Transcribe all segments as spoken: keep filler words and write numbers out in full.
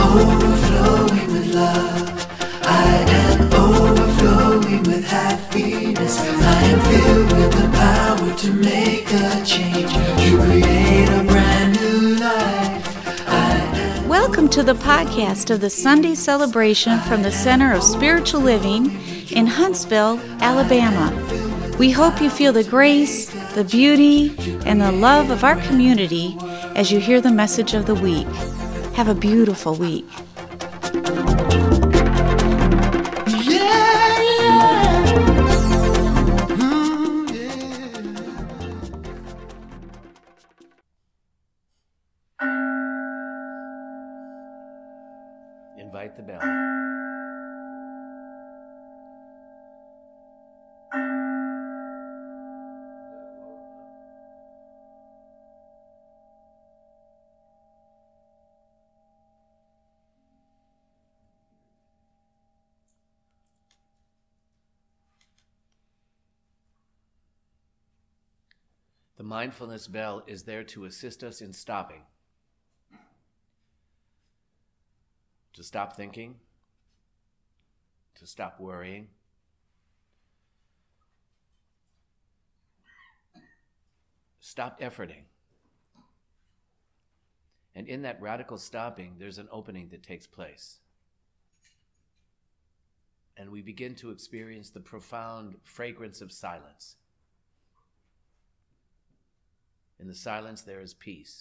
overflowing with love. I am overflowing with happiness. I am filled with the power to make a change, to create a brand new life. I am Welcome to the podcast of the Sunday celebration from the Center of Spiritual Living in Huntsville, Alabama. We hope you feel the grace, the beauty, and the love of our community as you hear the message of the week. Have a beautiful week. Yeah, yeah. Ooh, yeah. Invite the bell. The mindfulness bell is there to assist us in stopping. To stop thinking, to stop worrying, stop efforting. And in that radical stopping, there's an opening that takes place. And we begin to experience the profound fragrance of silence. In the silence, there is peace.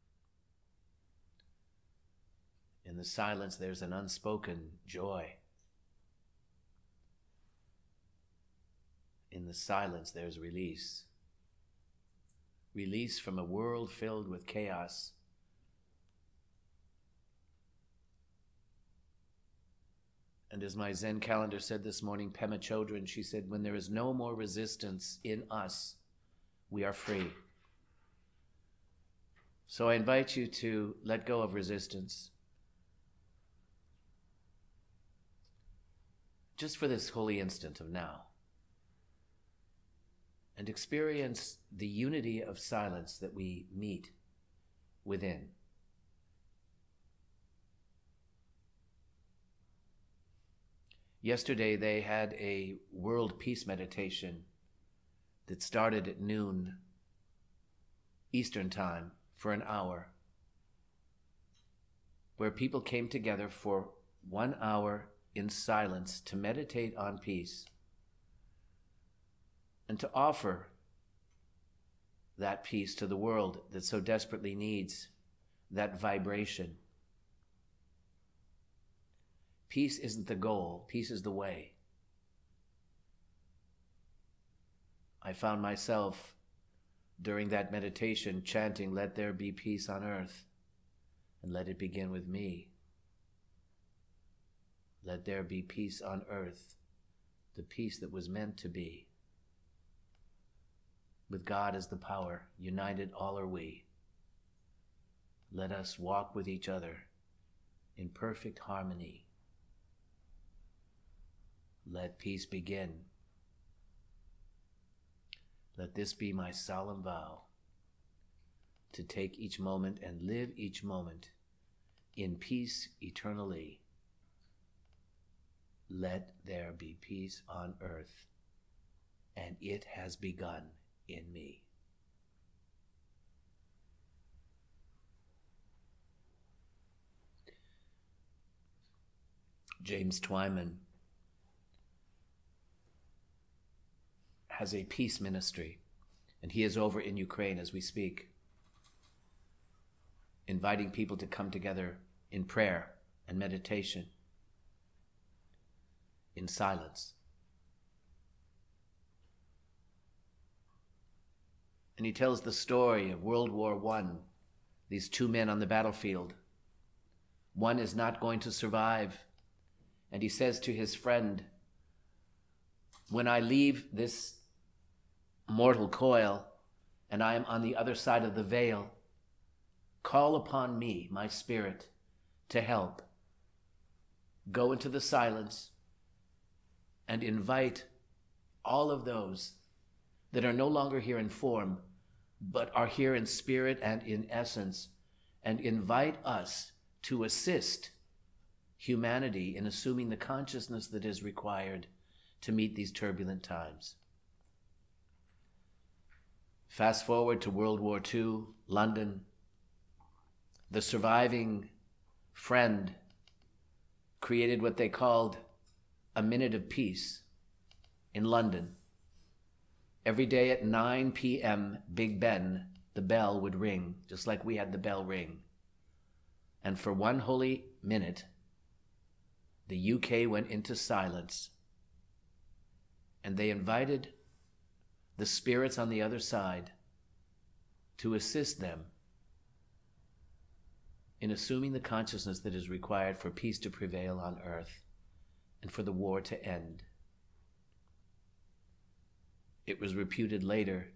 In the silence, there's an unspoken joy. In the silence, there's release. Release from a world filled with chaos. And as my Zen calendar said this morning, Pema Chodron, she said, when there is no more resistance in us, we are free. So I invite you to let go of resistance. Just for this holy instant of now. And experience the unity of silence that we meet within. Yesterday they had a world peace meditation that started at noon Eastern time for an hour, where people came together for one hour in silence to meditate on peace and to offer that peace to the world that so desperately needs that vibration. Peace isn't the goal, peace is the way. I found myself during that meditation chanting, "Let there be peace on earth, and let it begin with me. Let there be peace on earth, the peace that was meant to be. With God as the power, united all are we. Let us walk with each other in perfect harmony. Let peace begin. Let this be my solemn vow, to take each moment and live each moment in peace eternally. Let there be peace on earth, and it has begun in me." James Twyman has a peace ministry, and he is over in Ukraine as we speak, inviting people to come together in prayer and meditation, in silence. And he tells the story of World War One, these two men on the battlefield. One is not going to survive, and he says to his friend, "When I leave this mortal coil, and I am on the other side of the veil, call upon me, my spirit, to help. Go into the silence and invite all of those that are no longer here in form, but are here in spirit and in essence, and invite us to assist humanity in assuming the consciousness that is required to meet these turbulent times. Fast forward to World War Two, London. The surviving friend created what they called a minute of peace in London. Every day at nine p.m., Big Ben, the bell would ring, just like we had the bell ring. And for one holy minute, the U K went into silence, and they invited the spirits on the other side to assist them in assuming the consciousness that is required for peace to prevail on earth and for the war to end. It was reputed later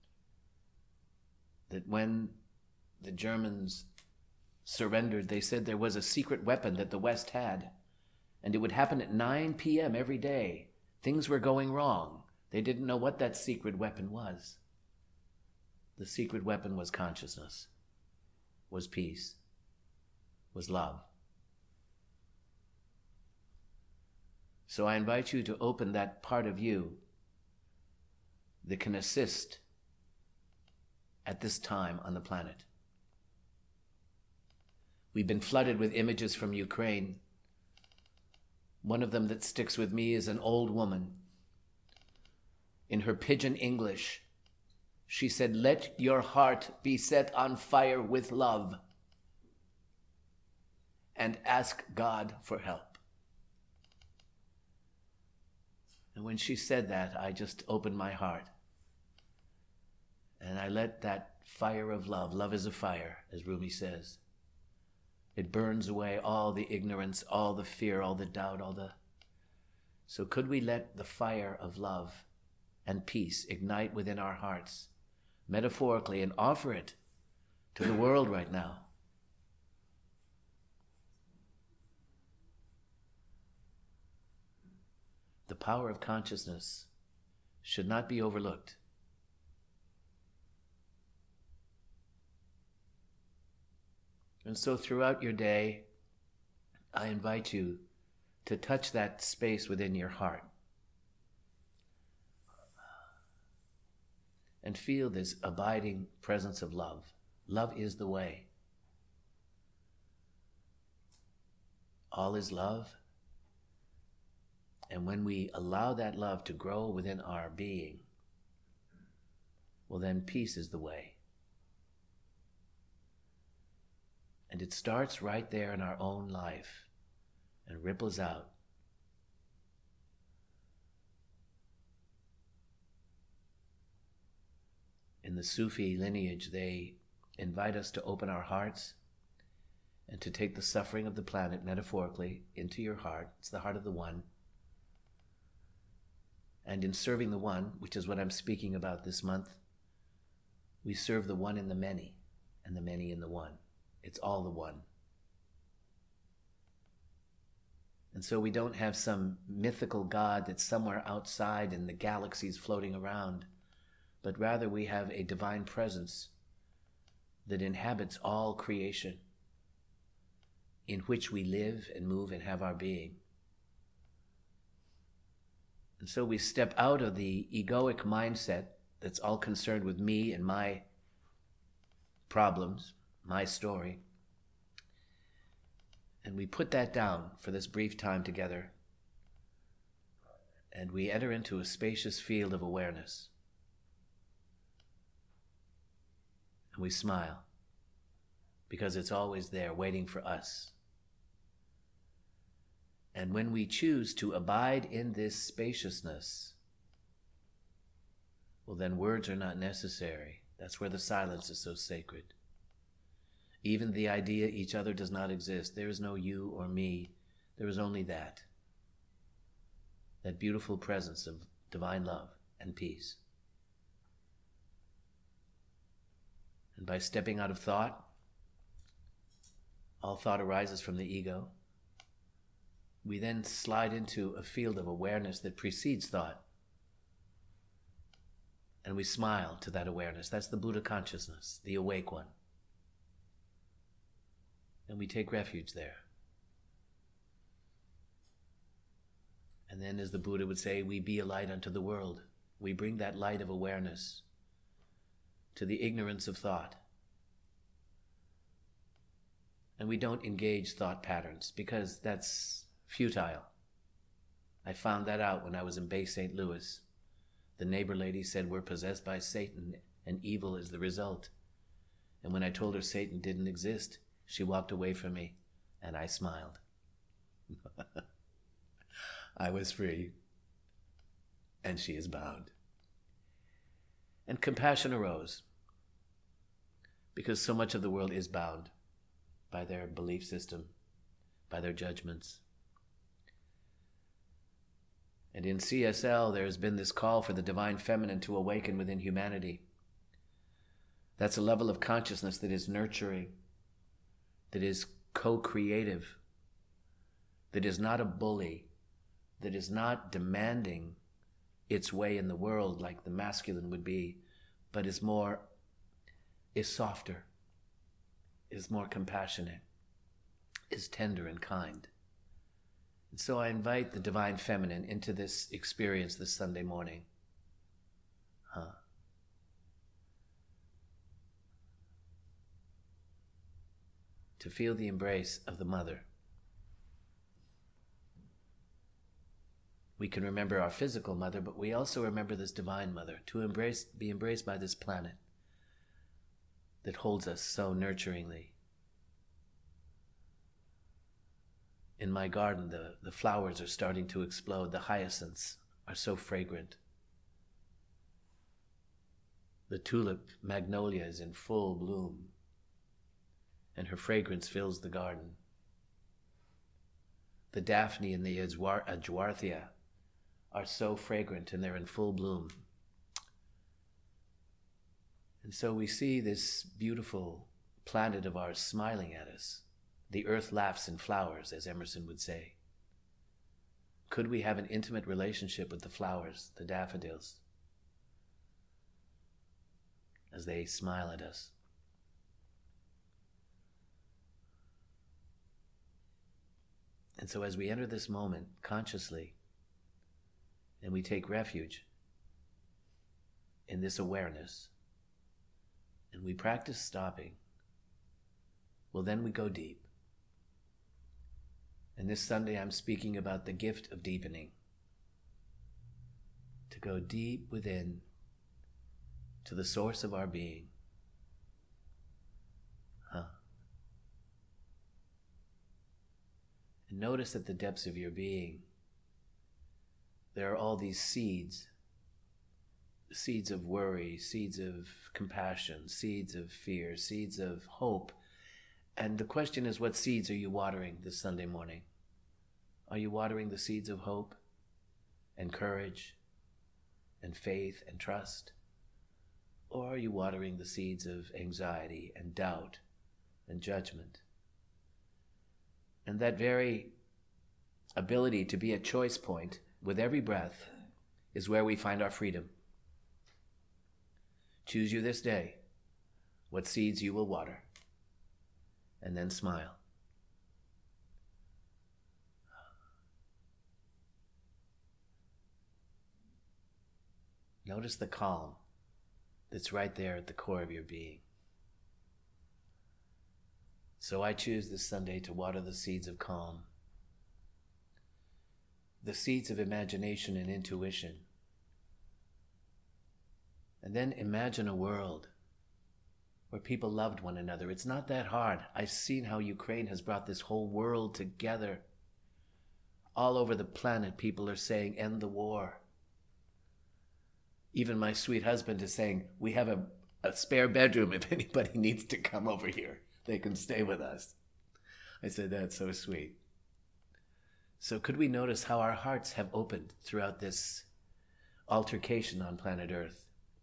that when the Germans surrendered, they said there was a secret weapon that the West had, and it would happen at nine p.m. every day. Things were going wrong. They didn't know what that secret weapon was. The secret weapon was consciousness, was peace, was love. So I invite you to open that part of you that can assist at this time on the planet. We've been flooded with images from Ukraine. One of them that sticks with me is an old woman. In her pidgin English, she said, "Let your heart be set on fire with love and ask God for help." And when she said that, I just opened my heart. And I let that fire of love, love is a fire, as Rumi says. It burns away all the ignorance, all the fear, all the doubt, all the... So could we let the fire of love and peace ignite within our hearts, metaphorically, and offer it to the world right now? The power of consciousness should not be overlooked. And so throughout your day, I invite you to touch that space within your heart and feel this abiding presence of love. Love is the way. All is love. And when we allow that love to grow within our being, well, then peace is the way. And it starts right there in our own life and ripples out. In the Sufi lineage, they invite us to open our hearts and to take the suffering of the planet metaphorically into your heart. It's the heart of the One. And in serving the One, which is what I'm speaking about this month, we serve the One in the many and the many in the One. It's all the One. And so we don't have some mythical God that's somewhere outside in the galaxies floating around, but rather we have a divine presence that inhabits all creation, in which we live and move and have our being. And so we step out of the egoic mindset that's all concerned with me and my problems, my story, and we put that down for this brief time together, and we enter into a spacious field of awareness. And we smile, because it's always there waiting for us. And when we choose to abide in this spaciousness, well, then words are not necessary. That's where the silence is so sacred. Even the idea each other does not exist. There is no you or me. There is only that. That beautiful presence of divine love and peace. And by stepping out of thought, all thought arises from the ego. We then slide into a field of awareness that precedes thought. And we smile to that awareness. That's the Buddha consciousness, the awake one. And we take refuge there. And then, as the Buddha would say, we be a light unto the world. We bring that light of awareness to the ignorance of thought. And we don't engage thought patterns because that's futile. I found that out when I was in Bay Saint Louis. The neighbor lady said we're possessed by Satan and evil is the result. And when I told her Satan didn't exist, she walked away from me and I smiled. I was free and she is bound. And compassion arose because so much of the world is bound by their belief system, by their judgments. And in C S L, there has been this call for the divine feminine to awaken within humanity. That's a level of consciousness that is nurturing, that is co-creative, that is not a bully, that is not demanding its way in the world like the masculine would be, but is more, is softer, is more compassionate, is tender and kind. And so I invite the divine feminine into this experience this Sunday morning. Huh. To feel the embrace of the mother. We can remember our physical mother, but we also remember this divine mother, to embrace, be embraced by this planet that holds us so nurturingly. In my garden, the, the flowers are starting to explode. The hyacinths are so fragrant. The tulip magnolia is in full bloom, and her fragrance fills the garden. The daphne and the adjuarthia are so fragrant, and they're in full bloom. And so we see this beautiful planet of ours smiling at us. The earth laughs in flowers, as Emerson would say. Could we have an intimate relationship with the flowers, the daffodils, as they smile at us? And so as we enter this moment consciously, and we take refuge in this awareness, and we practice stopping, well, then we go deep. And this Sunday I'm speaking about the gift of deepening. To go deep within to the source of our being. Huh. And notice at the depths of your being, there are all these seeds. Seeds of worry, seeds of compassion, seeds of fear, seeds of hope. And the question is, what seeds are you watering this Sunday morning? Are you watering the seeds of hope and courage and faith and trust? Or are you watering the seeds of anxiety and doubt and judgment? And that very ability to be a choice point with every breath is where we find our freedom. Choose you this day what seeds you will water. And then smile. Notice the calm that's right there at the core of your being. So I choose this Sunday to water the seeds of calm, the seeds of imagination and intuition. And then imagine a world where people loved one another. It's not that hard. I've seen how Ukraine has brought this whole world together. All over the planet, people are saying, end the war. Even my sweet husband is saying, we have a, a spare bedroom. If anybody needs to come over here, they can stay with us. I said, that's so sweet. So could we notice how our hearts have opened throughout this altercation on planet Earth?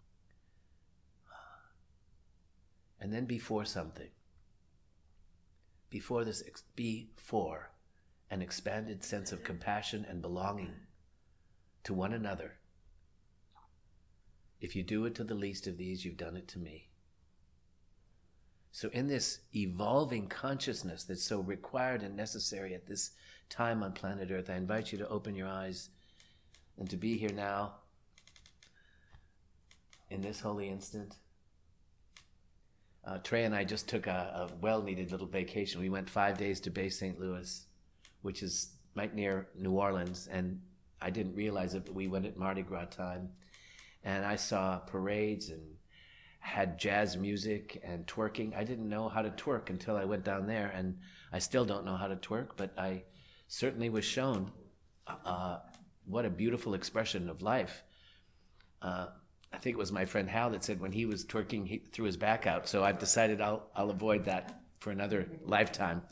And then before something, before this, before an expanded sense of compassion and belonging to one another. If you do it to the least of these, you've done it to me. So in this evolving consciousness that's so required and necessary at this time on planet Earth, I invite you to open your eyes and to be here now in this holy instant. Uh, Trey and I just took a, a well-needed little vacation. We went five days to Bay Saint Louis, which is right near New Orleans, and I didn't realize it, but we went at Mardi Gras time, and I saw parades and had jazz music and twerking. I didn't know how to twerk until I went down there, and I still don't know how to twerk, but I certainly was shown uh, what a beautiful expression of life. Uh, I think it was my friend Hal that said when he was twerking, he threw his back out, so I've decided I'll, I'll avoid that for another lifetime.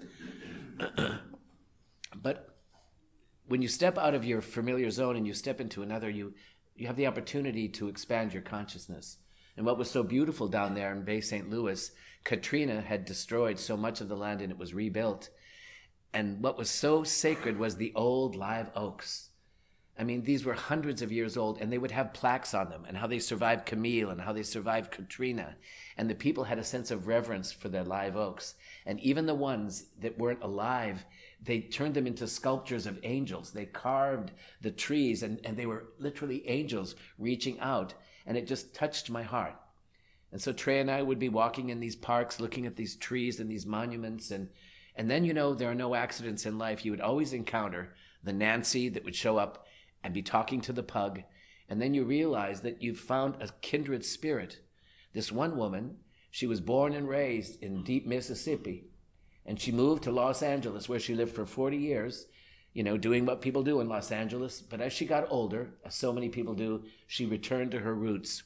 But when you step out of your familiar zone and you step into another, you, you have the opportunity to expand your consciousness. And what was so beautiful down there in Bay Saint Louis, Katrina had destroyed so much of the land and it was rebuilt. And what was so sacred was the old live oaks. I mean, these were hundreds of years old, and they would have plaques on them and how they survived Camille and how they survived Katrina. And the people had a sense of reverence for their live oaks. And even the ones that weren't alive, they turned them into sculptures of angels. They carved the trees, and, and they were literally angels reaching out. And it just touched my heart. And so Trey and I would be walking in these parks, looking at these trees and these monuments. And, and then, you know, there are no accidents in life. You would always encounter the Nancy that would show up and be talking to the pug. And then you realize that you've found a kindred spirit. This one woman, she was born and raised in deep Mississippi. And she moved to Los Angeles, where she lived for forty years, you know, doing what people do in Los Angeles. But as she got older, as so many people do, she returned to her roots.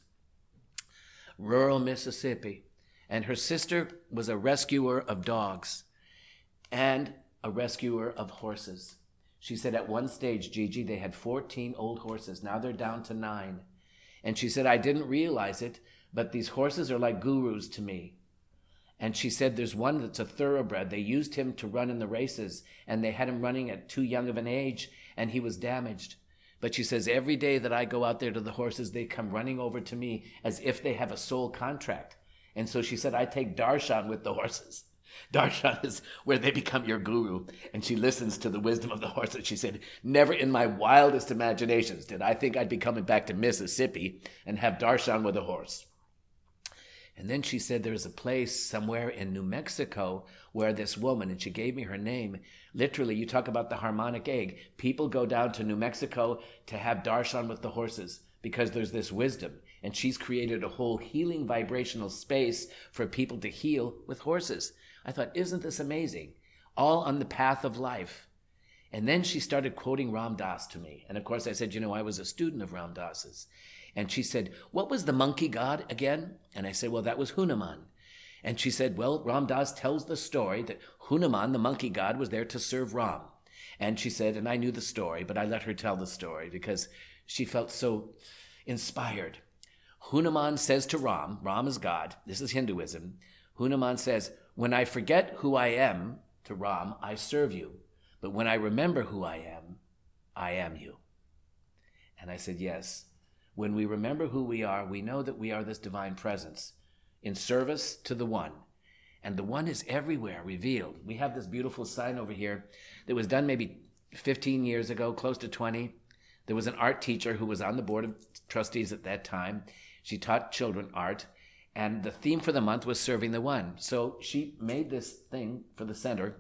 Rural Mississippi. And her sister was a rescuer of dogs and a rescuer of horses. She said at one stage, Gigi, they had fourteen old horses. Now they're down to nine. And she said, I didn't realize it, but these horses are like gurus to me. And she said there's one that's a thoroughbred. They used him to run in the races, and they had him running at too young of an age, and he was damaged. But she says, every day that I go out there to the horses, they come running over to me as if they have a soul contract. And so she said, I take darshan with the horses. Darshan is where they become your guru. And she listens to the wisdom of the horses. She said, never in my wildest imaginations did I think I'd be coming back to Mississippi and have darshan with a horse. And then she said there's a place somewhere in New Mexico where this woman, and she gave me her name, literally, you talk about the harmonic egg. People go down to New Mexico to have darshan with the horses because there's this wisdom. And she's created a whole healing vibrational space for people to heal with horses. I thought, isn't this amazing? All on the path of life. And then she started quoting Ram Dass to me. And of course I said, you know, I was a student of Ram Dass's. And she said, what was the monkey god again? And I said, well, that was Hanuman. And she said, well, Ram Dass tells the story that Hanuman, the monkey god, was there to serve Ram. And she said, and I knew the story, but I let her tell the story because she felt so inspired. Hanuman says to Ram, Ram is God, this is Hinduism. Hanuman says, when I forget who I am, to Ram, I serve you. But when I remember who I am, I am you. And I said, yes. When we remember who we are, we know that we are this divine presence in service to the One. And the One is everywhere revealed. We have this beautiful sign over here that was done maybe fifteen years ago, close to twenty. There was an art teacher who was on the board of trustees at that time. She taught children art. And the theme for the month was serving the One. So she made this thing for the center.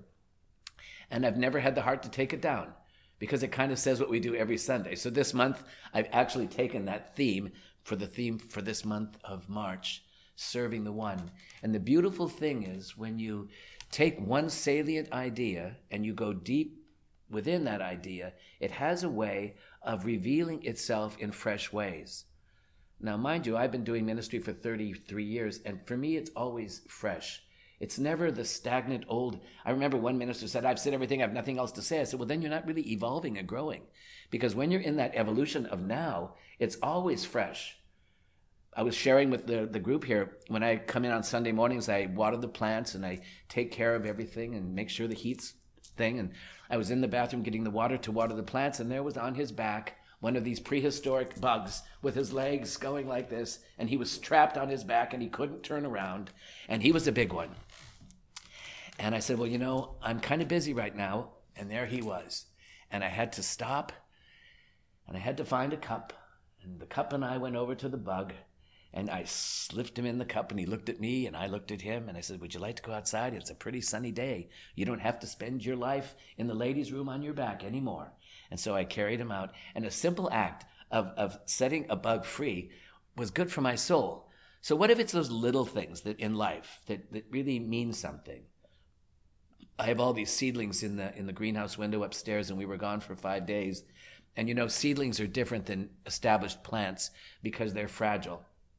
And I've never had the heart to take it down, because it kind of says what we do every Sunday. So this month, I've actually taken that theme for the theme for this month of March, serving the One. And the beautiful thing is when you take one salient idea and you go deep within that idea, it has a way of revealing itself in fresh ways. Now, mind you, I've been doing ministry for thirty-three years, and for me, it's always fresh. It's never the stagnant old. I remember one minister said, I've said everything, I have nothing else to say. I said, well, then you're not really evolving and growing. Because when you're in that evolution of now, it's always fresh. I was sharing with the, the group here, when I come in on Sunday mornings, I water the plants and I take care of everything and make sure the heat's thing. And I was in the bathroom getting the water to water the plants, and there was on his back one of these prehistoric bugs with his legs going like this, and he was trapped on his back and he couldn't turn around, and he was a big one. And I said, well, you know, I'm kind of busy right now. And there he was. And I had to stop And I had to find a cup. And the cup and I went over to the bug. And I slipped him in the cup, and he looked at me, and I looked at him, and I said, would you like to go outside? It's a pretty sunny day. You don't have to spend your life in the ladies' room on your back anymore. And so I carried him out. And a simple act of, of setting a bug free was good for my soul. So what if it's those little things that in life that, that really mean something? I have all these seedlings in the in the greenhouse window upstairs, and we were gone for five days. And you know, seedlings are different than established plants because they're fragile.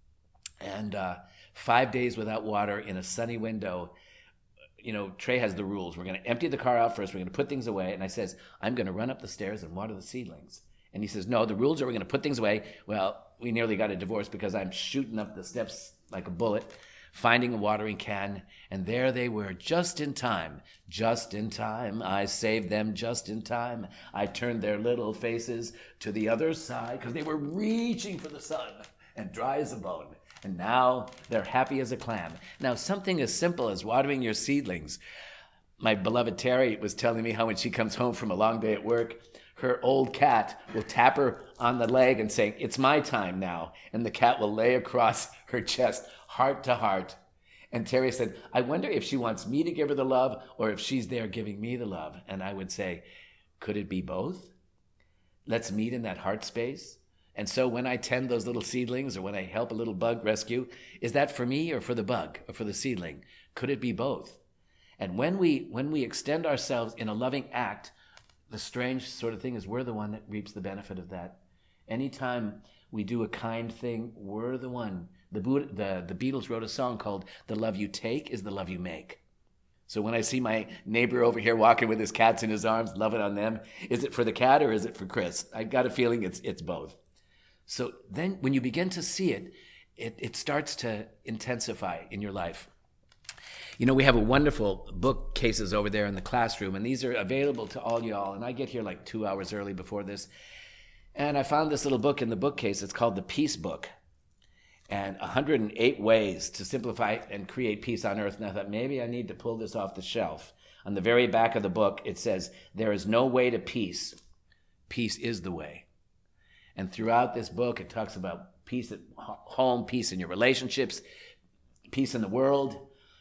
And uh, five days without water in a sunny window, you know, Trey has the rules. We're going to empty the car out first. We're going to put things away. And I says, I'm going to run up the stairs and water the seedlings. And he says, no, the rules are we're going to put things away. Well, we nearly got a divorce because I'm shooting up the steps like a bullet, finding a watering can. And there they were, just in time. Just in time. I saved them just in time. I turned their little faces to the other side because they were reaching for the sun and dry as a bone. And now they're happy as a clam. Now, something as simple as watering your seedlings. My beloved Terry was telling me how when she comes home from a long day at work, her old cat will tap her on the leg and say, it's my time now. And the cat will lay across her chest, heart to heart. And Terry said, I wonder if she wants me to give her the love or if she's there giving me the love. And I would say, could it be both? Let's meet in that heart space. And so when I tend those little seedlings or when I help a little bug rescue, is that for me or for the bug or for the seedling? Could it be both? And when we when we extend ourselves in a loving act, the strange sort of thing is we're the one that reaps the benefit of that. Anytime we do a kind thing, we're the one. The, the, the Beatles wrote a song called The Love You Take is the Love You Make. So when I see my neighbor over here walking with his cats in his arms, loving on them, is it for the cat or is it for Chris? I got a feeling it's it's both. So then when you begin to see it, it, it starts to intensify in your life. You know, we have a wonderful bookcases over there in the classroom, and these are available to all y'all. And I get here like two hours early before this. And I found this little book in the bookcase. It's called The Peace Book. And one hundred eight ways to simplify and create peace on earth. And I thought, maybe I need to pull this off the shelf. On the very back of the book, it says, there is no way to peace. Peace is the way. And throughout this book, it talks about peace at home, peace in your relationships, peace in the world.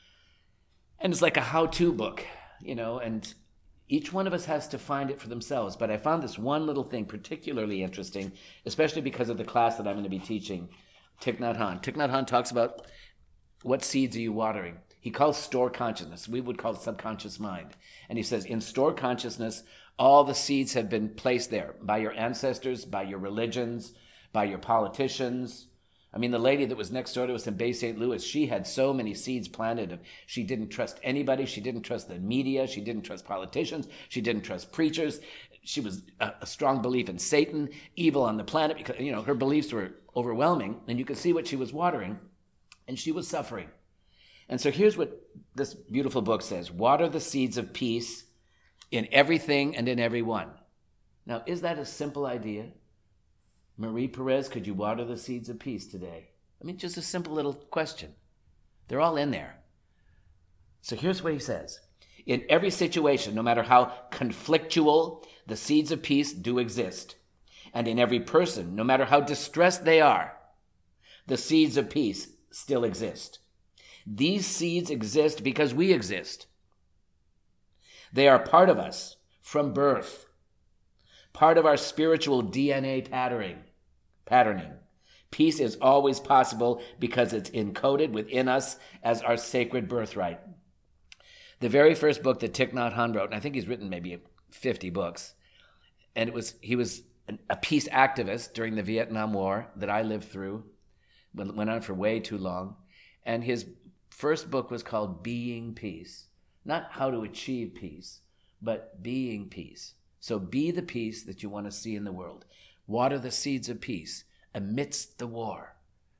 And it's like a how-to book, you know, and each one of us has to find it for themselves. But I found this one little thing particularly interesting, especially because of the class that I'm going to be teaching, Thich Nhat Hanh. Thich Nhat Hanh talks about what seeds are you watering. He calls store consciousness. We would call it subconscious mind. And he says, in store consciousness, all the seeds have been placed there by your ancestors, by your religions, by your politicians. I mean, the lady that was next door to us in Bay Saint Louis, she had so many seeds planted. She didn't trust anybody. She didn't trust the media. She didn't trust politicians. She didn't trust preachers. She was a, a strong belief in Satan, evil on the planet, because, you know, her beliefs were overwhelming. And you could see what she was watering, and she was suffering. And so here's what this beautiful book says. Water the seeds of peace in everything and in everyone. Now, is that a simple idea? Marie Perez, could you water the seeds of peace today? I mean, just a simple little question. They're all in there. So here's what he says. In every situation, no matter how conflictual, the seeds of peace do exist. And in every person, no matter how distressed they are, the seeds of peace still exist. These seeds exist because we exist. They are part of us from birth, part of our spiritual D N A patterning. patterning. Peace is always possible because it's encoded within us as our sacred birthright. The very first book that Thich Nhat Hanh wrote, and I think he's written maybe fifty books, and it was he was a peace activist during the Vietnam War that I lived through, went on for way too long, and his first book was called Being Peace. Not how to achieve peace, but being peace. So be the peace that you want to see in the world. Water the seeds of peace amidst the war.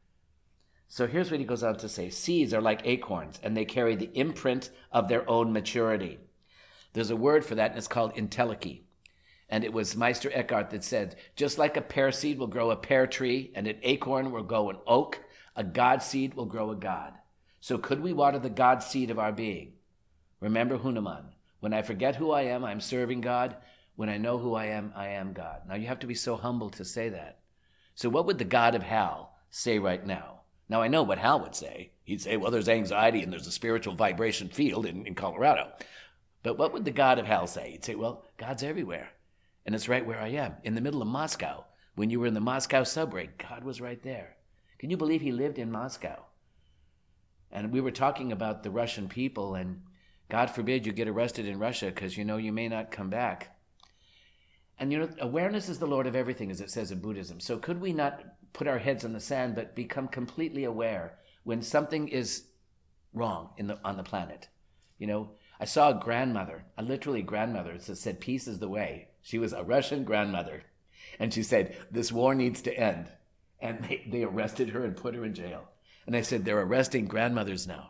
So here's what he goes on to say. Seeds are like acorns, and they carry the imprint of their own maturity. There's a word for that, and it's called entelechy. And it was Meister Eckhart that said, just like a pear seed will grow a pear tree, and an acorn will grow an oak, a God seed will grow a God. So could we water the God seed of our being? Remember Hanuman. When I forget who I am, I'm serving God. When I know who I am, I am God. Now you have to be so humble to say that. So what would the God of Hal say right now? Now I know what Hal would say. He'd say, well, there's anxiety and there's a spiritual vibration field in, in Colorado. But what would the God of Hal say? He'd say, well, God's everywhere. And it's right where I am, in the middle of Moscow. When you were in the Moscow subway, God was right there. Can you believe he lived in Moscow? And we were talking about the Russian people, and God forbid you get arrested in Russia because you know you may not come back. And you know, awareness is the Lord of everything, as it says in Buddhism. So could we not put our heads in the sand, but become completely aware when something is wrong in the on the planet? You know, I saw a grandmother, a literally grandmother, that said, peace is the way. She was a Russian grandmother. And she said, this war needs to end. And they, they arrested her and put her in jail. And I said, they're arresting grandmothers now.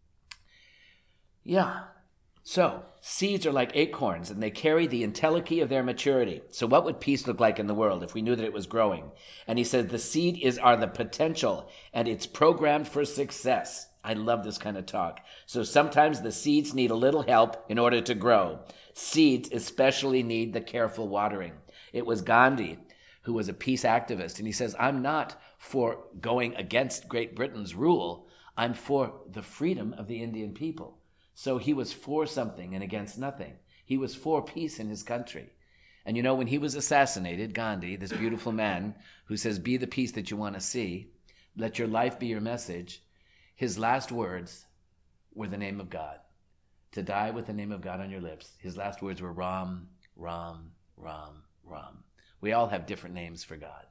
Yeah. So, seeds are like acorns, and they carry the entelechy of their maturity. So what would peace look like in the world if we knew that it was growing? And he says, the seed is are the potential, and it's programmed for success. I love this kind of talk. So sometimes the seeds need a little help in order to grow. Seeds especially need the careful watering. It was Gandhi who was a peace activist, and he says, I'm not for going against Great Britain's rule. I'm for the freedom of the Indian people. So he was for something and against nothing. He was for peace in his country. And you know, when he was assassinated, Gandhi, this beautiful man who says, be the peace that you want to see, let your life be your message, his last words were the name of God. To die with the name of God on your lips. His last words were Ram, Ram, Ram, Ram. We all have different names for God.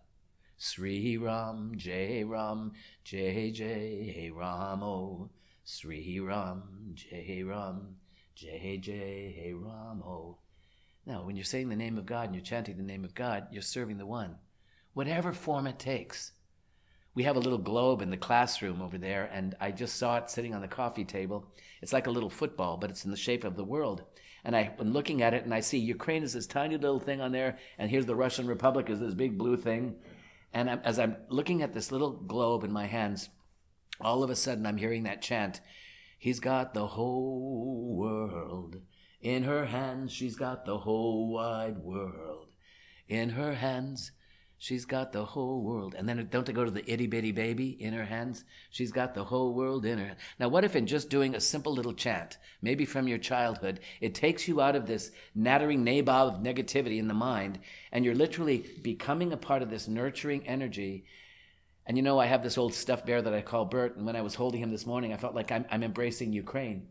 Sri Ram, Jai Ram, Jai Jai Ramo. Sri Ram, Jai Ram, Jai Jai Ramo. Now, when you're saying the name of God and you're chanting the name of God, you're serving the one, whatever form it takes. We have a little globe in the classroom over there, and I just saw it sitting on the coffee table. It's like a little football, but it's in the shape of the world. And I've been looking at it, and I see Ukraine is this tiny little thing on there, and here's the Russian Republic is this big blue thing. And I'm, as I'm looking at this little globe in my hands, all of a sudden I'm hearing that chant, he's got the whole world in her hands, she's got the whole wide world in her hands. She's got the whole world. And then don't they go to the itty bitty baby in her hands? She's got the whole world in her. Now, what if in just doing a simple little chant, maybe from your childhood, it takes you out of this nattering nabob of negativity in the mind, and you're literally becoming a part of this nurturing energy. And you know, I have this old stuffed bear that I call Bert, and when I was holding him this morning, I felt like I'm, I'm embracing Ukraine.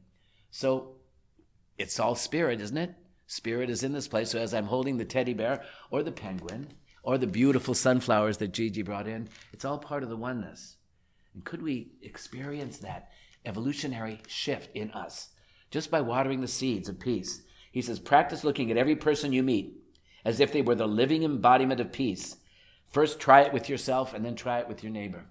So it's all spirit, isn't it? Spirit is in this place. So as I'm holding the teddy bear or the penguin, or the beautiful sunflowers that Gigi brought in, it's all part of the oneness. And could we experience that evolutionary shift in us just by watering the seeds of peace? He says, practice looking at every person you meet as if they were the living embodiment of peace. First, try it with yourself, and then try it with your neighbor.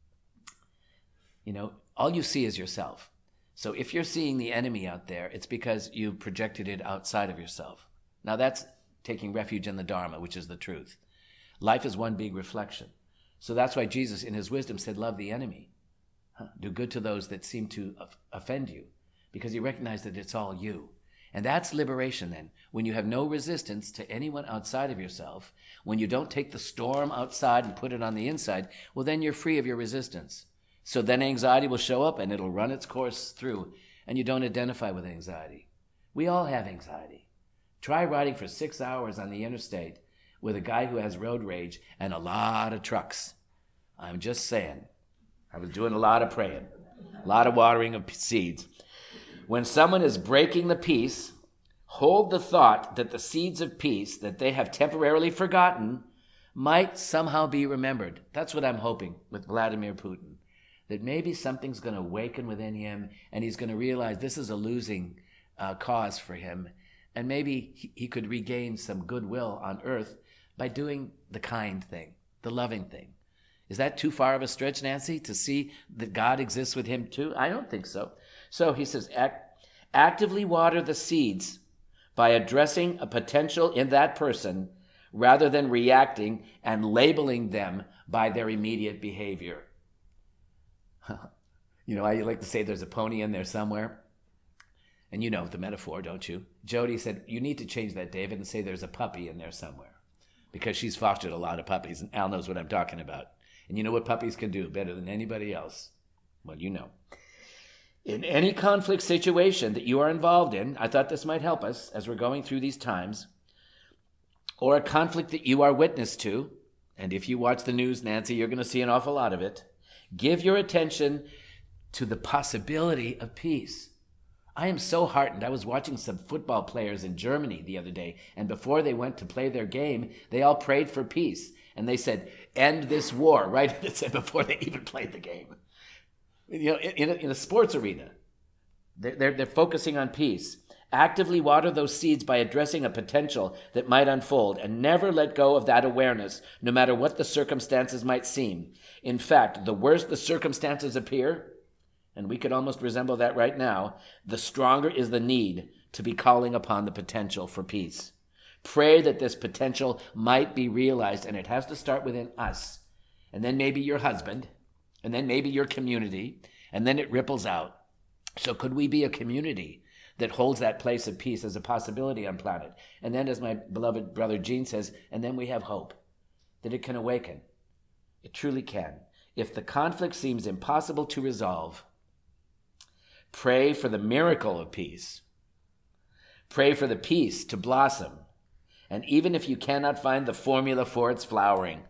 You know, all you see is yourself. So if you're seeing the enemy out there, it's because you projected it outside of yourself. Now that's taking refuge in the Dharma, which is the truth. Life is one big reflection. So that's why Jesus, in his wisdom, said, love the enemy. Huh? Do good to those that seem to offend you, because he recognized that it's all you. And that's liberation then. When you have no resistance to anyone outside of yourself, when you don't take the storm outside and put it on the inside, well, then you're free of your resistance. So then anxiety will show up and it'll run its course through, and you don't identify with anxiety. We all have anxiety. Try riding for six hours on the interstate with a guy who has road rage and a lot of trucks. I'm just saying. I was doing a lot of praying, a lot of watering of seeds. When someone is breaking the peace, hold the thought that the seeds of peace that they have temporarily forgotten might somehow be remembered. That's what I'm hoping with Vladimir Putin, that maybe something's going to awaken within him and he's going to realize this is a losing uh, cause for him. And maybe he, he could regain some goodwill on earth by doing the kind thing, the loving thing. Is that too far of a stretch, Nancy, to see that God exists with him too? I don't think so. So he says, act, actively water the seeds by addressing a potential in that person rather than reacting and labeling them by their immediate behavior. You know, I like to say there's a pony in there somewhere. And you know the metaphor, don't you? Jody said, you need to change that, David, and say there's a puppy in there somewhere. Because she's fostered a lot of puppies, and Al knows what I'm talking about. And you know what puppies can do better than anybody else? Well, you know. In any conflict situation that you are involved in, I thought this might help us as we're going through these times, or a conflict that you are witness to, and if you watch the news, Nancy, you're going to see an awful lot of it, give your attention to the possibility of peace. I am so heartened. I was watching some football players in Germany the other day, and before they went to play their game, they all prayed for peace. And they said, end this war, right? It said before they even played the game. You know, in a, in a sports arena, they're, they're, they're focusing on peace. Actively water those seeds by addressing a potential that might unfold, and never let go of that awareness, no matter what the circumstances might seem. In fact, the worse the circumstances appear, and we could almost resemble that right now, the stronger is the need to be calling upon the potential for peace. Pray that this potential might be realized, and it has to start within us, and then maybe your husband, and then maybe your community, and then it ripples out. So could we be a community that holds that place of peace as a possibility on planet? And then, as my beloved brother Gene says, and then we have hope that it can awaken. It truly can. If the conflict seems impossible to resolve, pray for the miracle of peace. Pray for the peace to blossom. And even if you cannot find the formula for its flowering,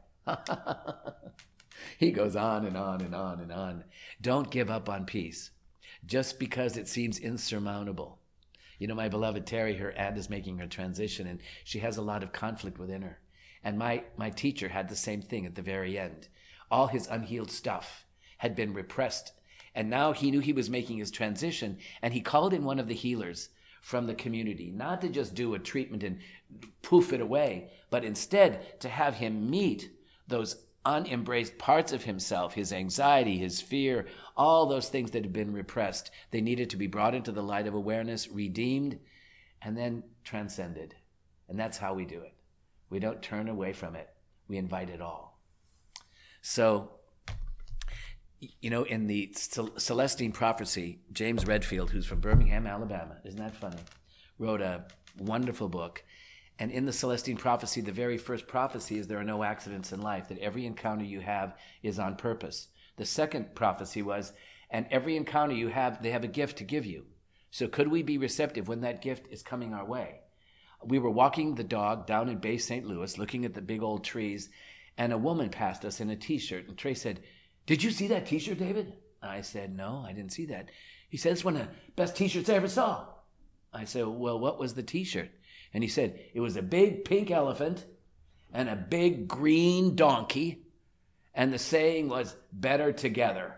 he goes on and on and on and on. Don't give up on peace just because it seems insurmountable. You know, my beloved Terry, her aunt is making her transition, and she has a lot of conflict within her. And my, my teacher had the same thing at the very end. All his unhealed stuff had been repressed. And now he knew he was making his transition, and he called in one of the healers from the community, not to just do a treatment and poof it away, but instead to have him meet those unembraced parts of himself, his anxiety, his fear, all those things that had been repressed. They needed to be brought into the light of awareness, redeemed, and then transcended. And that's how we do it. We don't turn away from it. We invite it all. So, you know, in the Celestine Prophecy, James Redfield, who's from Birmingham, Alabama, isn't that funny, wrote a wonderful book. And in the Celestine Prophecy, the very first prophecy is there are no accidents in life, that every encounter you have is on purpose. The second prophecy was, and every encounter you have, they have a gift to give you. So could we be receptive when that gift is coming our way? We were walking the dog down in Bay Saint Louis, looking at the big old trees, and a woman passed us in a T-shirt. And Trey said, "Did you see that T-shirt, David?" I said, "No, I didn't see that." He said, "It's one of the best T-shirts I ever saw." I said, "Well, what was the T-shirt?" And he said, "It was a big pink elephant and a big green donkey. And the saying was, 'Better together.'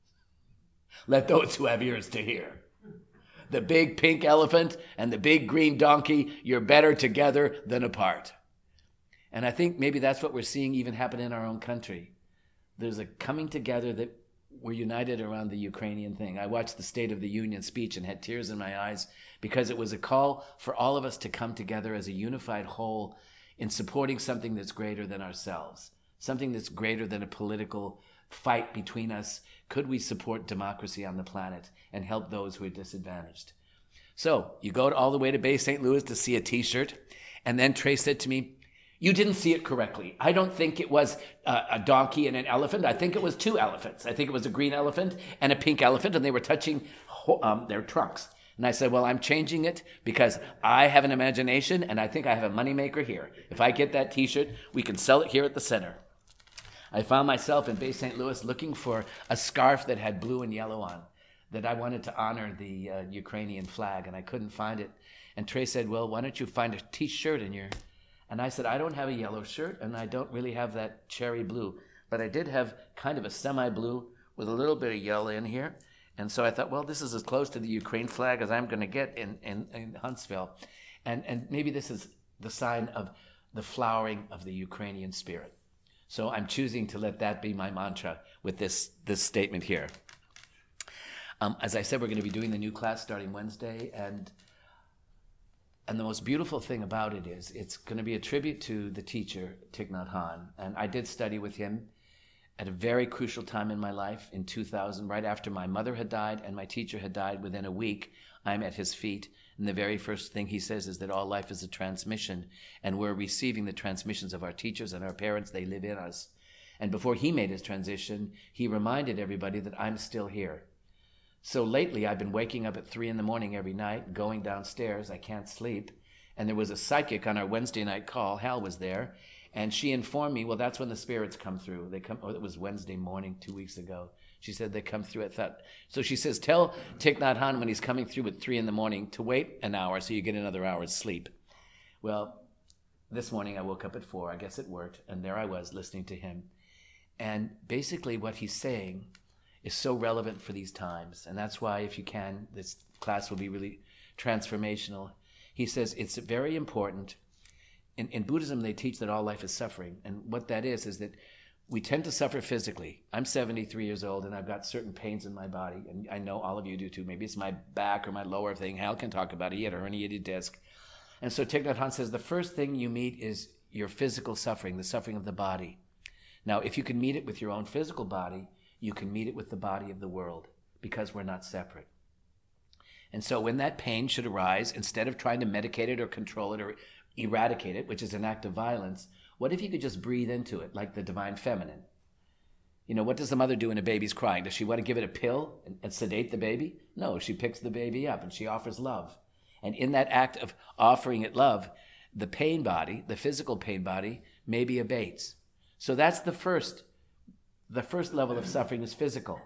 Let those who have ears to hear. The big pink elephant and the big green donkey, you're better together than apart." And I think maybe that's what we're seeing even happen in our own country. There's a coming together that we're united around the Ukrainian thing. I watched the State of the Union speech and had tears in my eyes because it was a call for all of us to come together as a unified whole in supporting something that's greater than ourselves, something that's greater than a political fight between us. Could we support democracy on the planet and help those who are disadvantaged? So you go all the way to Bay Saint Louis to see a T-shirt, and then Trey said to me, "You didn't see it correctly. I don't think it was a, a donkey and an elephant. I think it was two elephants. I think it was a green elephant and a pink elephant, and they were touching um, their trunks." And I said, "Well, I'm changing it because I have an imagination, and I think I have a moneymaker here. If I get that T-shirt, we can sell it here at the center." I found myself in Bay Saint Louis looking for a scarf that had blue and yellow on, that I wanted to honor the uh, Ukrainian flag, and I couldn't find it. And Trey said, "Well, why don't you find a T-shirt in your..." And I said, "I don't have a yellow shirt, and I don't really have that cherry blue, but I did have kind of a semi-blue with a little bit of yellow in here." And so I thought, well, this is as close to the Ukraine flag as I'm going to get in, in, in Huntsville. And, and maybe this is the sign of the flowering of the Ukrainian spirit. So I'm choosing to let that be my mantra with this, this statement here. Um, as I said, we're going to be doing the new class starting Wednesday, and And the most beautiful thing about it is it's going to be a tribute to the teacher, Thich Nhat Hanh. And I did study with him at a very crucial time in my life in two thousand, right after my mother had died and my teacher had died. Within a week, I'm at his feet. And the very first thing he says is that all life is a transmission, and we're receiving the transmissions of our teachers and our parents. They live in us. And before he made his transition, he reminded everybody that I'm still here. So lately, I've been waking up at three in the morning every night, going downstairs. I can't sleep. And there was a psychic on our Wednesday night call. Hal was there. And she informed me, well, that's when the spirits come through. They come. Oh, it was Wednesday morning, two weeks ago. She said they come through at that. So she says, tell Thich Nhat Hanh when he's coming through at three in the morning to wait an hour so you get another hour's sleep. Well, this morning I woke up at four. I guess it worked. And there I was listening to him. And basically what he's saying is so relevant for these times. And that's why, if you can, this class will be really transformational. He says it's very important. In, in Buddhism, they teach that all life is suffering. And what that is, is that we tend to suffer physically. I'm seventy-three years old, and I've got certain pains in my body. And I know all of you do too. Maybe it's my back or my lower thing. Hal can talk about it. He had a herniated disc. And so Thich Nhat Hanh says the first thing you meet is your physical suffering, the suffering of the body. Now, if you can meet it with your own physical body, you can meet it with the body of the world, because we're not separate. And so when that pain should arise, instead of trying to medicate it or control it or eradicate it, which is an act of violence, what if you could just breathe into it like the divine feminine? You know, what does the mother do when a baby's crying? Does she want to give it a pill and, and sedate the baby? No, she picks the baby up and she offers love. And in that act of offering it love, the pain body, the physical pain body, maybe abates. So that's the first, the first level of suffering is physical.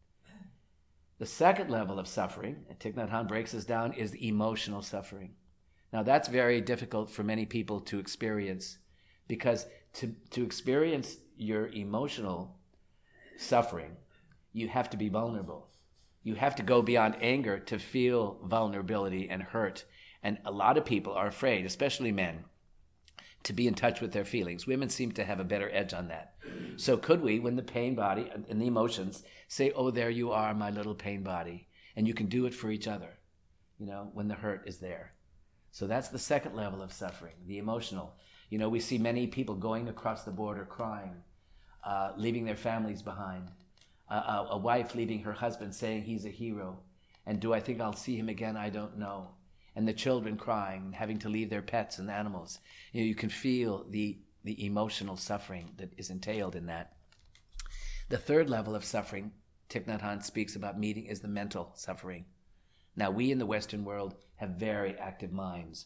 The second level of suffering, and Thich Nhat Hanh breaks this down, is the emotional suffering. Now that's very difficult for many people to experience, because to, to experience your emotional suffering, you have to be vulnerable. You have to go beyond anger to feel vulnerability and hurt. And a lot of people are afraid, especially men, to be in touch with their feelings. Women seem to have a better edge on that. So could we, when the pain body and the emotions, say, oh, there you are, my little pain body. And you can do it for each other, you know, when the hurt is there. So that's the second level of suffering, the emotional. You know, we see many people going across the border crying, uh, leaving their families behind. Uh, a, a wife leaving her husband saying he's a hero. And do I think I'll see him again? I don't know. And the children crying, having to leave their pets and animals. You know, you can feel the, the emotional suffering that is entailed in that. The third level of suffering Thich Nhat Hanh speaks about meeting is the mental suffering. Now, we in the Western world have very active minds.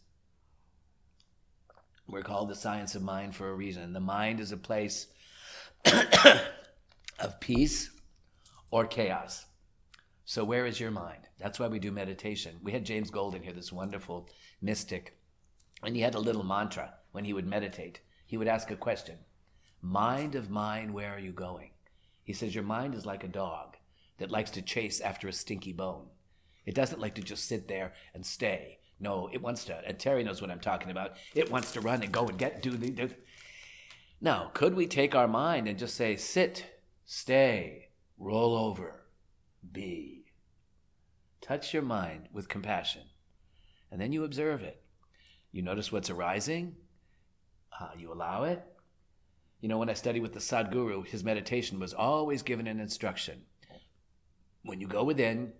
We're called the science of mind for a reason. The mind is a place of peace or chaos. So where is your mind? That's why we do meditation. We had James Golden here, this wonderful mystic, and he had a little mantra when he would meditate. He would ask a question. Mind of mine, where are you going? He says, your mind is like a dog that likes to chase after a stinky bone. It doesn't like to just sit there and stay. No, it wants to, and Terry knows what I'm talking about, it wants to run and go and get, do the, do. Now, could we take our mind and just say, sit, stay, roll over, be. Touch your mind with compassion, and then you observe it. You notice what's arising. Uh, you allow it. You know, when I studied with the Sadhguru, his meditation was always given an instruction. When you go within,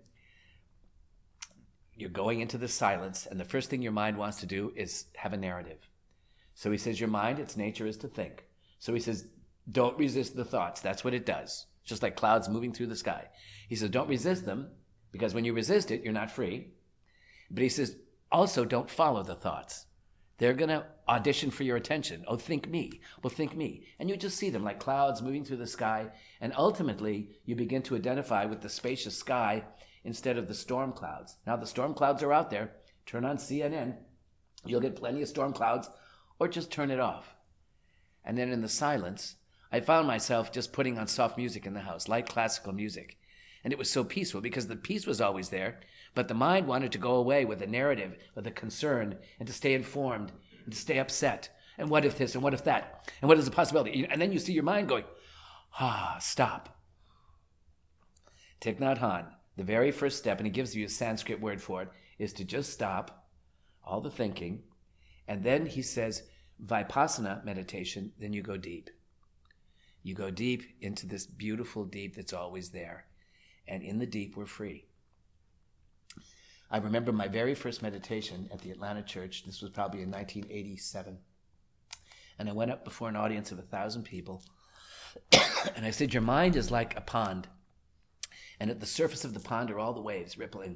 you're going into the silence, and the first thing your mind wants to do is have a narrative. So he says, your mind, its nature is to think. So he says, don't resist the thoughts. That's what it does. It's just like clouds moving through the sky. He says, don't resist them, because when you resist it, you're not free. But he says, also don't follow the thoughts. They're going to audition for your attention. Oh, think me. Well, think me. And you just see them like clouds moving through the sky. And ultimately, you begin to identify with the spacious sky instead of the storm clouds. Now, the storm clouds are out there. Turn on C N N. You'll get plenty of storm clouds, or just turn it off. And then in the silence, I found myself just putting on soft music in the house, light classical music. And it was so peaceful because the peace was always there, but the mind wanted to go away with a narrative, with a concern, and to stay informed, and to stay upset. And what if this, and what if that? And what is the possibility? And then you see your mind going, ah, stop. Thich Nhat Hanh, the very first step, and he gives you a Sanskrit word for it, is to just stop all the thinking. And then he says, Vipassana meditation, then you go deep. You go deep into this beautiful deep that's always there. And in the deep, we're free. I remember my very first meditation at the Atlanta church. This was probably in nineteen eighty-seven. And I went up before an audience of a thousand people. And I said, your mind is like a pond. And at the surface of the pond are all the waves rippling.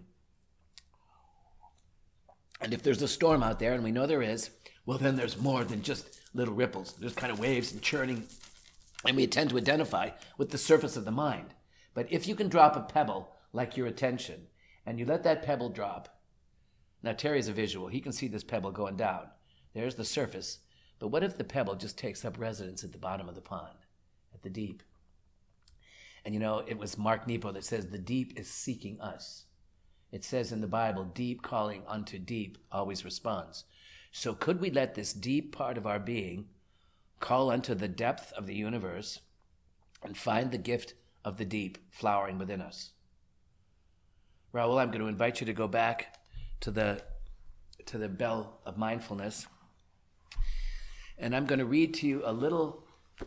And if there's a storm out there, and we know there is, well, then there's more than just little ripples. There's kind of waves and churning. And we tend to identify with the surface of the mind. But if you can drop a pebble like your attention, and you let that pebble drop. Now, Terry's a visual. He can see this pebble going down. There's the surface. But what if the pebble just takes up residence at the bottom of the pond, at the deep? And you know, it was Mark Nepo that says, the deep is seeking us. It says in the Bible, deep calling unto deep always responds. So could we let this deep part of our being call unto the depth of the universe and find the gift of the deep flowering within us? Raul, I'm going to invite you to go back to the to the bell of mindfulness. And I'm going to read to you a little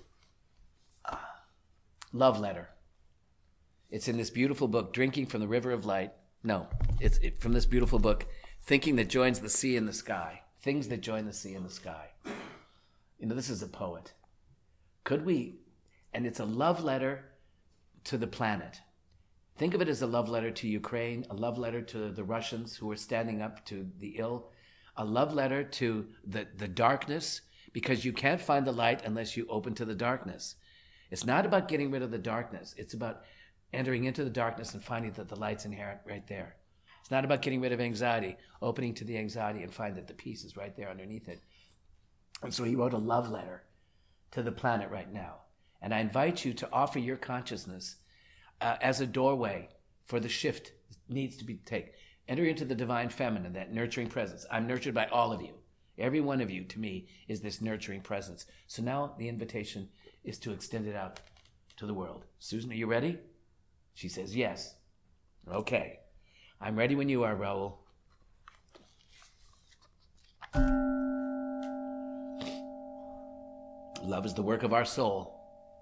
uh, love letter. It's in this beautiful book, Drinking from the River of Light. No, it's it, from this beautiful book, Thinking That Joins the Sea and the Sky. Things That Join the Sea and the Sky. You know, this is a poet. Could we, and it's a love letter to the planet. Think of it as a love letter to Ukraine, a love letter to the Russians who are standing up to the ill, a love letter to the, the darkness, because you can't find the light unless you open to the darkness. It's not about getting rid of the darkness. It's about entering into the darkness and finding that the light's inherent right there. It's not about getting rid of anxiety, opening to the anxiety and find that the peace is right there underneath it. And so he wrote a love letter to the planet right now. And I invite you to offer your consciousness Uh, as a doorway for the shift needs to be taken. Enter into the divine feminine, that nurturing presence. I'm nurtured by all of you. Every one of you, to me, is this nurturing presence. So now the invitation is to extend it out to the world. Susan, are you ready? She says, yes. Okay. I'm ready when you are, Raul. Love is the work of our soul.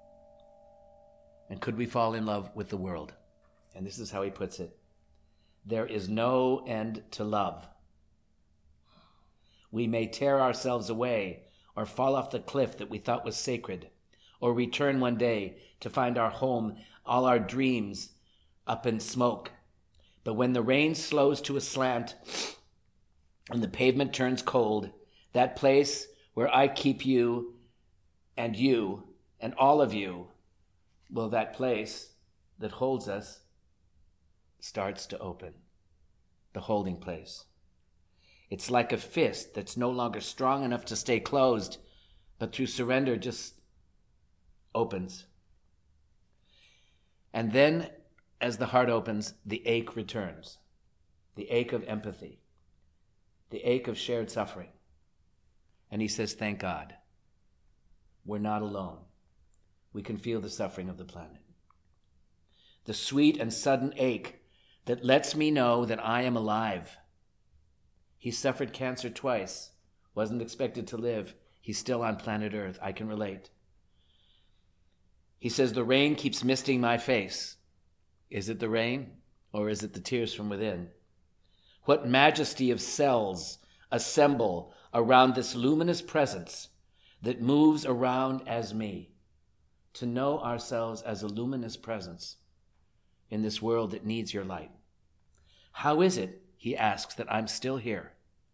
And could we fall in love with the world? And this is how he puts it. There is no end to love. We may tear ourselves away or fall off the cliff that we thought was sacred, or return one day to find our home, all our dreams up in smoke. But when the rain slows to a slant and the pavement turns cold, that place where I keep you and you and all of you, well, that place that holds us starts to open, the holding place. It's like a fist that's no longer strong enough to stay closed, but through surrender just opens. And then, as the heart opens, the ache returns, the ache of empathy, the ache of shared suffering. And he says, thank God, we're not alone. We can feel the suffering of the planet. The sweet and sudden ache that lets me know that I am alive. He suffered cancer twice, wasn't expected to live. He's still on planet Earth. I can relate. He says, the rain keeps misting my face. Is it the rain, or is it the tears from within? What majesty of cells assemble around this luminous presence that moves around as me. To know ourselves as a luminous presence in this world that needs your light. How is it, he asks, that I'm still here?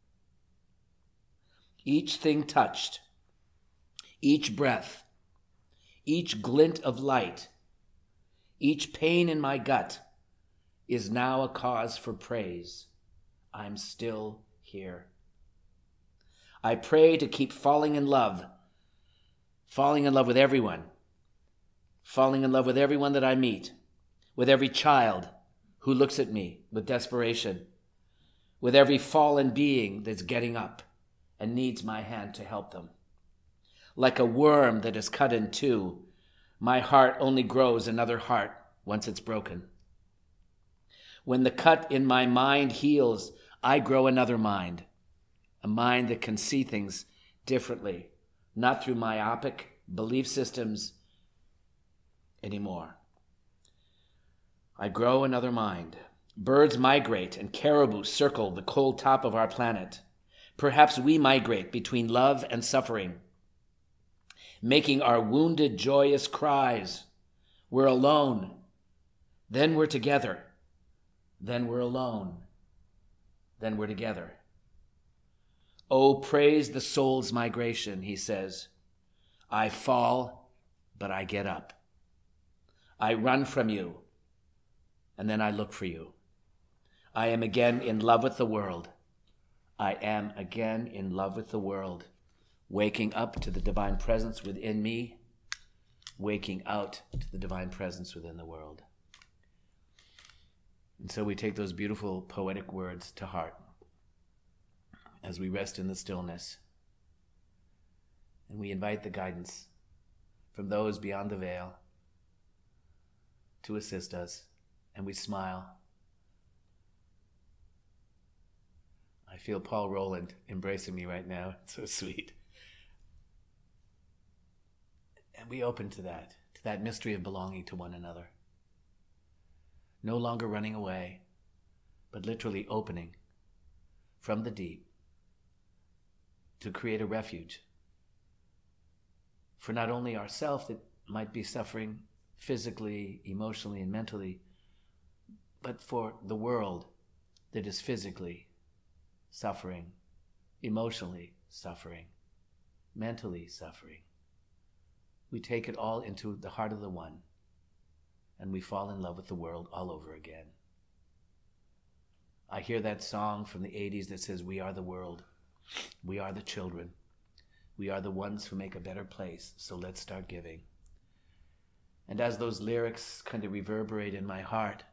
Each thing touched, each breath, each glint of light, each pain in my gut is now a cause for praise. I'm still here. I pray to keep falling in love, falling in love with everyone, falling in love with everyone that I meet, with every child who looks at me with desperation, with every fallen being that's getting up and needs my hand to help them. Like a worm that is cut in two, my heart only grows another heart once it's broken. When the cut in my mind heals, I grow another mind, a mind that can see things differently, not through myopic belief systems anymore. I grow another mind, Birds migrate and caribou circle the cold top of our planet. Perhaps we migrate between love and suffering, making our wounded, joyous cries. We're alone, then we're together, then we're alone, then we're together. Oh, praise the soul's migration, he says. I fall, but I get up. I run from you, and then I look for you. I am again in love with the world. I am again in love with the world, waking up to the divine presence within me, waking out to the divine presence within the world. And so we take those beautiful poetic words to heart as we rest in the stillness. And we invite the guidance from those beyond the veil to assist us. And we smile. I feel Paul Rowland embracing me right now. It's so sweet. And we open to that, to that mystery of belonging to one another. No longer running away, but literally opening from the deep to create a refuge for not only ourselves that might be suffering physically, emotionally, and mentally, but for the world that is physically suffering, emotionally suffering, mentally suffering. We take it all into the heart of the one, and we fall in love with the world all over again. I hear that song from the eighties that says, we are the world, we are the children, we are the ones who make a better place, so let's start giving. And as those lyrics kind of reverberate in my heart,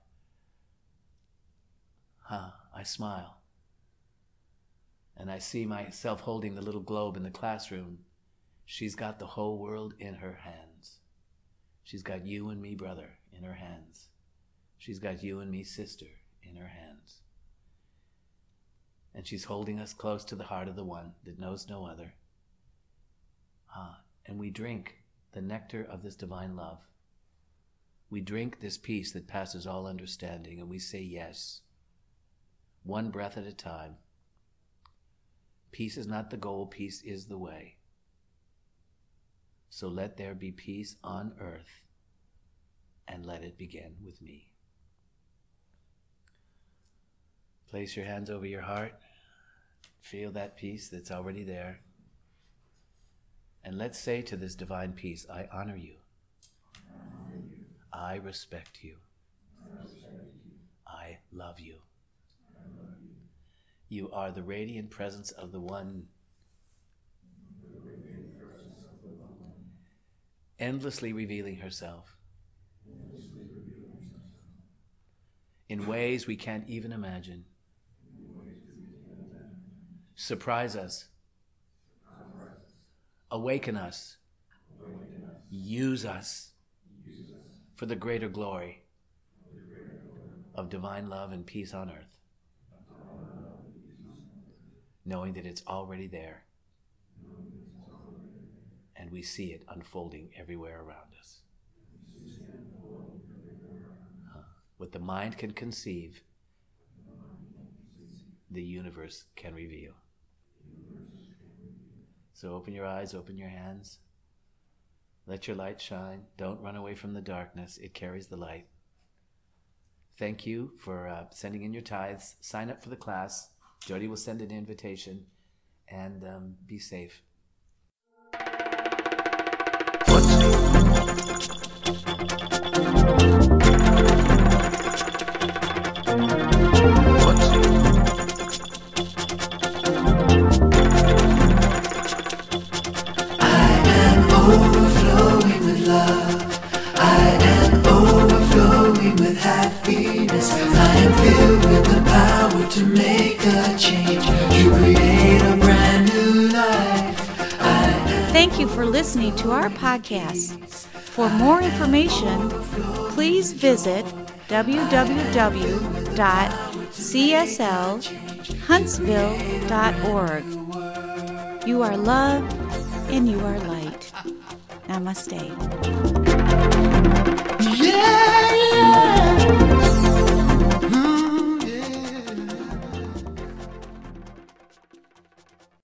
huh, I smile. And I see myself holding the little globe in the classroom. She's got the whole world in her hands. She's got you and me, brother, in her hands. She's got you and me, sister, in her hands. And she's holding us close to the heart of the one that knows no other. Ah, and we drink the nectar of this divine love. We drink this peace that passes all understanding, and we say yes, one breath at a time. Peace is not the goal, peace is the way. So let there be peace on earth, and let it begin with me. Place your hands over your heart. Feel that peace that's already there. And let's say to this divine peace, I honor you. I respect you. I love you. You are the radiant presence of the one, endlessly revealing herself in ways we can't even imagine. Surprise us. Awaken us. Use us for the greater glory of divine love and peace on earth, knowing that it's already there and we see it unfolding everywhere around us. Huh. What the mind can conceive, the universe can reveal. So open your eyes, open your hands. Let your light shine. Don't run away from the darkness. It carries the light. Thank you for uh, sending in your tithes. Sign up for the class. Jody will send an invitation. And um, be safe. Overflowing with love, I am overflowing with happiness. I am filled with the power to make a change, to create a brand new life. I am Thank you for listening to our podcast. For more information, please visit w w w dot c s l huntsville dot org. You are loved and you are light. Namaste. yeah.